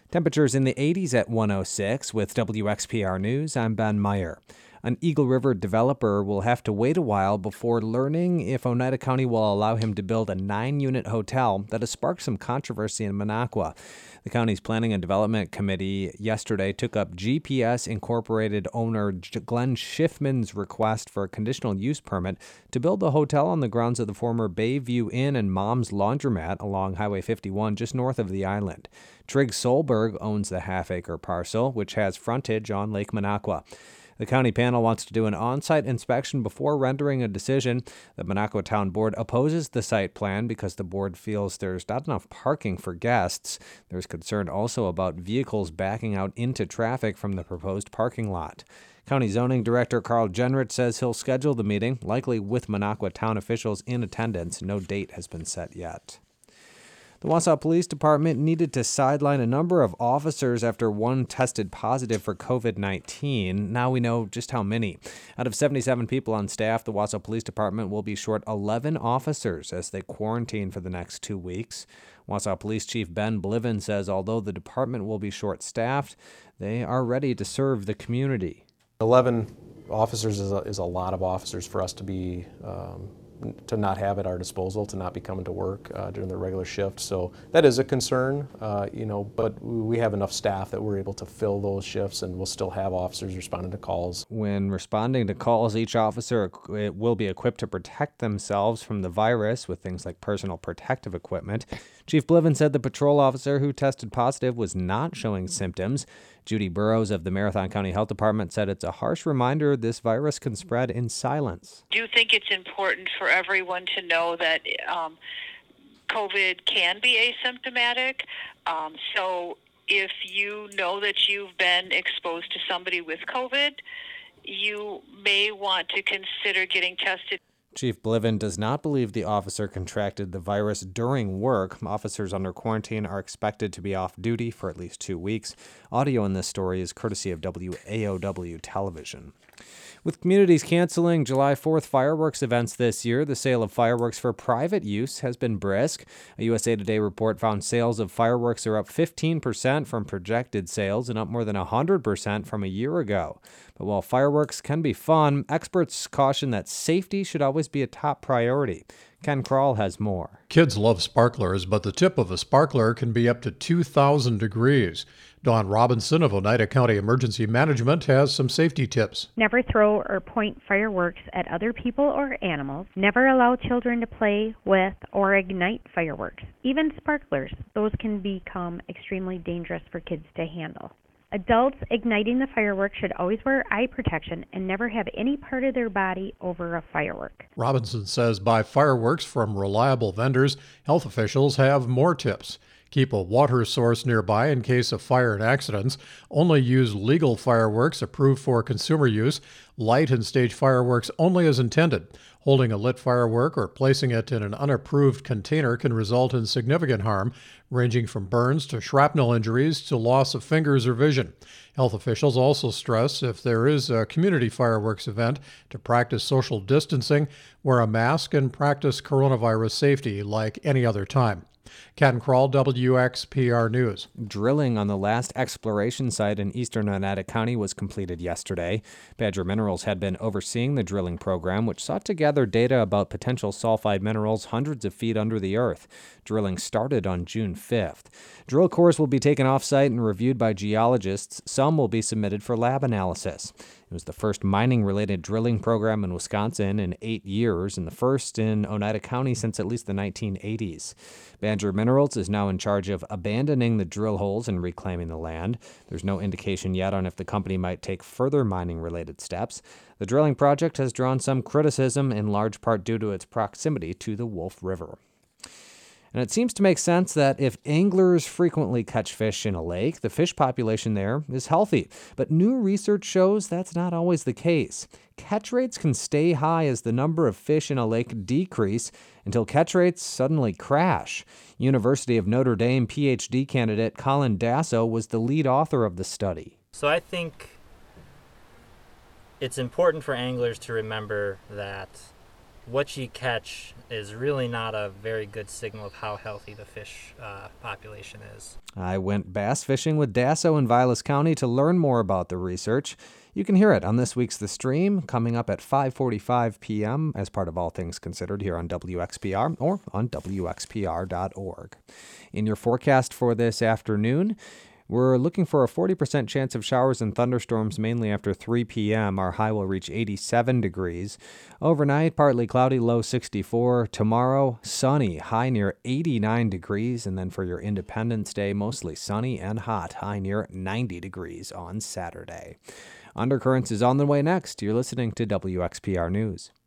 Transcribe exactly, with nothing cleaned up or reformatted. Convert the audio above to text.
Temperatures in the eighties at one oh six. With W X P R News, I'm Ben Meyer. An Eagle River developer will have to wait a while before learning if Oneida County will allow him to build a nine-unit hotel that has sparked some controversy in Minocqua. The county's Planning and Development Committee yesterday took up G P S Incorporated owner Glenn Schiffman's request for a conditional use permit to build the hotel on the grounds of the former Bayview Inn and Mom's Laundromat along Highway fifty-one just north of the island. Trigg Solberg owns the half-acre parcel, which has frontage on Lake Minocqua. The county panel wants to do an on-site inspection before rendering a decision. The Minocqua Town Board opposes the site plan because the board feels there's not enough parking for guests. There's concern also about vehicles backing out into traffic from the proposed parking lot. County Zoning Director Carl Jenrich says he'll schedule the meeting, likely with Minocqua town officials in attendance. No date has been set yet. The Wausau Police Department needed to sideline a number of officers after one tested positive for covid nineteen. Now we know just how many. Out of seventy-seven people on staff, the Wausau Police Department will be short eleven officers as they quarantine for the next two weeks. Wausau Police Chief Ben Bliven says although the department will be short-staffed, they are ready to serve the community. eleven officers is a, is a lot of officers for us to be um, to not have at our disposal, to not be coming to work uh, during the regular shift. So that is a concern, uh, you know, but we have enough staff that we're able to fill those shifts, and we'll still have officers responding to calls. When responding to calls, each officer it will be equipped to protect themselves from the virus with things like personal protective equipment. Chief Bliven said the patrol officer who tested positive was not showing symptoms. Judy Burrows of the Marathon County Health Department said it's a harsh reminder this virus can spread in silence. I do think it's important for everyone to know that um, COVID can be asymptomatic. Um, so if you know that you've been exposed to somebody with COVID, you may want to consider getting tested. Chief Bliven does not believe the officer contracted the virus during work. Officers under quarantine are expected to be off duty for at least two weeks. Audio in this story is courtesy of W A O W Television. With communities canceling July fourth fireworks events this year, the sale of fireworks for private use has been brisk. A U S A Today report found sales of fireworks are up fifteen percent from projected sales and up more than one hundred percent from a year ago. But while fireworks can be fun, experts caution that safety should always be a top priority. Ken Kroll has more. Kids love sparklers, but the tip of a sparkler can be up to two thousand degrees. Dawn Robinson of Oneida County Emergency Management has some safety tips. Never throw or point fireworks at other people or animals. Never allow children to play with or ignite fireworks. Even sparklers, those can become extremely dangerous for kids to handle. Adults igniting the fireworks should always wear eye protection and never have any part of their body over a firework. Robinson says buy fireworks from reliable vendors. Health officials have more tips. Keep a water source nearby in case of fire and accidents. Only use legal fireworks approved for consumer use. Light and stage fireworks only as intended. Holding a lit firework or placing it in an unapproved container can result in significant harm, ranging from burns to shrapnel injuries to loss of fingers or vision. Health officials also stress if there is a community fireworks event to practice social distancing, wear a mask, and practice coronavirus safety like any other time. Ken Kroll, W X P R News. Drilling on the last exploration site in eastern Oneida County was completed yesterday. Badger Minerals had been overseeing the drilling program, which sought to gather data about potential sulfide minerals hundreds of feet under the earth. Drilling started on June fifth. Drill cores will be taken off-site and reviewed by geologists. Some will be submitted for lab analysis. It was the first mining-related drilling program in Wisconsin in eight years and the first in Oneida County since at least the nineteen eighties. Badger Minerals is now in charge of abandoning the drill holes and reclaiming the land. There's no indication yet on if the company might take further mining-related steps. The drilling project has drawn some criticism, in large part due to its proximity to the Wolf River. And it seems to make sense that if anglers frequently catch fish in a lake, the fish population there is healthy. But new research shows that's not always the case. Catch rates can stay high as the number of fish in a lake decrease until catch rates suddenly crash. University of Notre Dame P H D candidate Colin Dasso was the lead author of the study. So I think it's important for anglers to remember that what you catch is really not a very good signal of how healthy the fish uh, population is. I went bass fishing with Dasso in Vilas County to learn more about the research. You can hear it on this week's The Stream, coming up at five forty-five p.m. as part of All Things Considered here on W X P R or on W X P R dot org. In your forecast for this afternoon, we're looking for a forty percent chance of showers and thunderstorms mainly after three p.m. Our high will reach eighty-seven degrees. Overnight, partly cloudy, low sixty-four. Tomorrow, sunny, high near eighty-nine degrees. And then for your Independence Day, mostly sunny and hot, high near ninety degrees on Saturday. Undercurrents is on the way next. You're listening to W X P R News.